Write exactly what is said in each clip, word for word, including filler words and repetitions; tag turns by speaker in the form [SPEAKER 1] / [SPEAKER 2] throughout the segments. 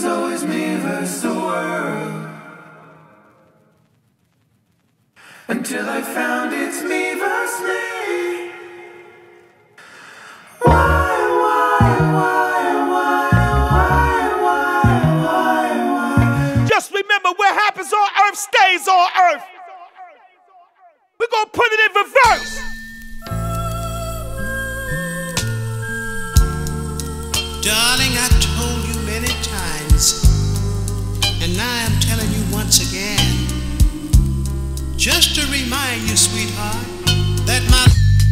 [SPEAKER 1] always me versus the world, until I found it's me versus me. Why, why, why, why, why, why, why?
[SPEAKER 2] Just remember, what happens on earth stays on earth. We're gonna put it in reverse.
[SPEAKER 3] Darling, I told you many times, and now I'm telling you once again, just to remind you, sweetheart, that my...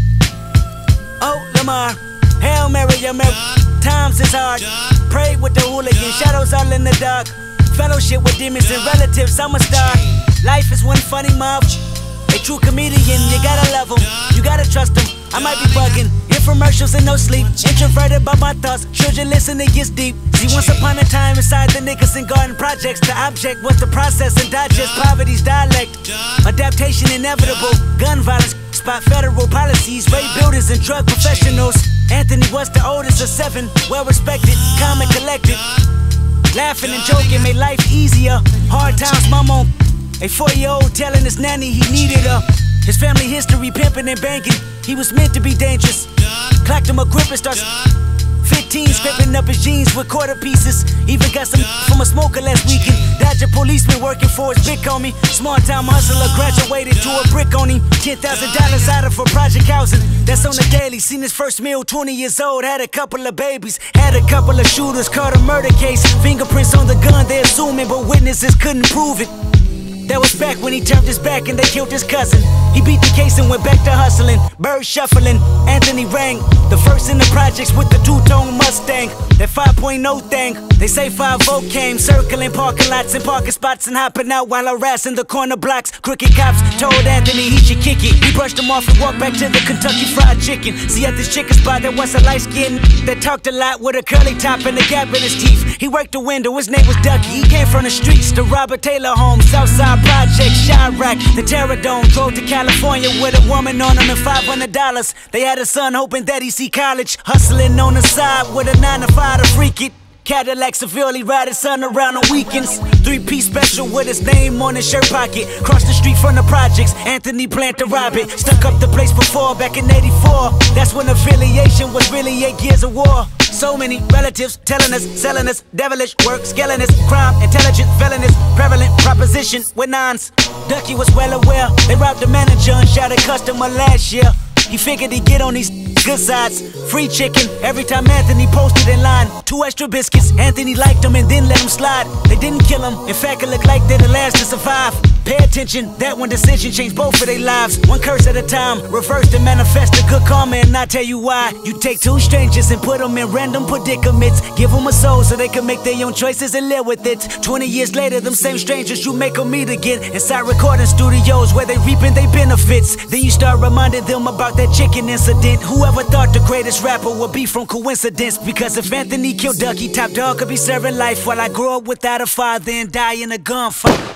[SPEAKER 4] Oh, Lamar, Hail Mary, your Mary, times is hard. Pray with the hooligan, shadows all in the dark. Fellowship with demons and relatives, I'm a star. Life is one funny mob. A true comedian, you gotta love him, you gotta trust him. I might be bugging, infomercials and no sleep. Introverted by my thoughts, children listen, it gets deep. See, once upon a time inside the Nicholson Garden projects, the object was to process and digest poverty's dialect. Adaptation inevitable, gun violence, spot federal policies, rape builders and drug professionals. Anthony was the oldest of seven, well respected, calm and collected. Laughing and joking made life easier. Hard times, mama. A four-year-old telling his nanny he needed her. His family history pimping and banking. He was meant to be dangerous. Clacked him a grip and starts fifteen, scraping up his jeans with quarter pieces. Even got some from a smoker last weekend. Dodger policeman working for his big homie. Small time hustler graduated to a brick on him. Ten thousand dollars out of for project housing. That's on the daily. Seen his first meal, twenty years old. Had a couple of babies. Had a couple of shooters. Caught a murder case. Fingerprints on the gun, they assuming, but witnesses couldn't prove it. That was back when he turned his back and they killed his cousin. He beat the case and went back to hustling. Bird shuffling, Anthony rang. The first in the projects with the two-tone Mustang. That five point oh thing. They say five oh came, circling parking lots and parking spots and hopping out while harassing the corner blocks. Crooked cops told Anthony he should kick it. He brushed him off and walked back to the Kentucky Fried Chicken. See, at this chicken spot there was a light skin that talked a lot with a curly top and a gap in his teeth. He worked the window, his name was Ducky. He came from the streets, the Robert Taylor home, Southside Project, Chirac, the Terror Dome. Drove to California with a woman on him and five hundred dollars. They had a son hoping that he'd see college. Hustling on the side with a nine to five to freak it. Cadillac severely ride his son around on weekends. Three-piece special with his name on his shirt pocket. Cross the street from the projects, Anthony planned to rob it. Stuck up the place before, back in eighty-four. That's when affiliation was really eight years of war. So many relatives telling us, selling us, devilish work, scaling us, crime, intelligent, felonious, prevalent proposition with nines. Ducky was well aware, they robbed the manager and shot a customer last year. He figured he'd get on these good sides. Free chicken every time Anthony posted in line. Two extra biscuits, Anthony liked them and then let them slide. They didn't kill him, in fact it looked like they're the last to survive. Pay attention, that one decision changed both of their lives. One curse at a time, reverse to manifest a good karma, and I'll tell you why. You take two strangers and put them in random predicaments. Give them a soul so they can make their own choices and live with it. Twenty years later, them same strangers you make them meet again inside recording studios where they reaping their benefits. Then you start reminding them about that chicken incident. Whoever thought the greatest rapper would be from coincidence? Because if Anthony killed Ducky, Top Dog could be serving life while I grow up without a father and die in a gunfight.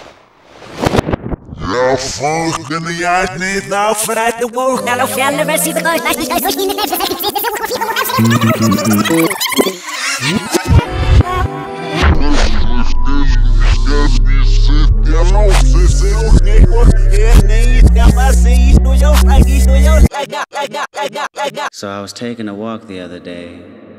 [SPEAKER 5] Jag fucking jag niet nou
[SPEAKER 4] vanuit de woord.
[SPEAKER 6] Nou, verder was hij
[SPEAKER 7] So I was taking a walk the other day,